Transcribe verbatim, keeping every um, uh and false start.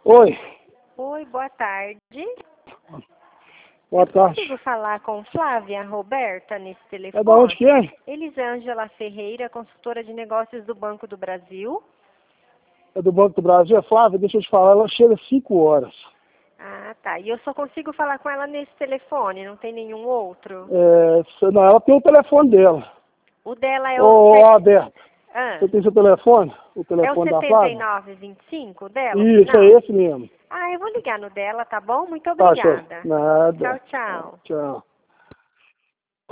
Oi. Oi, boa tarde. Boa tarde. Consigo falar com Flávia Roberta nesse telefone? É da onde que é? Elisângela Ferreira, consultora de negócios do Banco do Brasil. É do Banco do Brasil. É Flávia, deixa eu te falar, ela chega às cinco horas. Ah, tá. E eu só consigo falar com ela nesse telefone, não tem nenhum outro? É, não, ela tem o telefone dela. O dela é o... Ô, set- Alberto, Ah, você tem seu telefone? O é o telefone da setenta e Flávia? nove vinte e cinco dela, o Isso, final? é esse mesmo. Ah, eu vou ligar no dela, tá bom? Muito Tá, show. obrigada. Nada. Tchau, tchau. Tchau.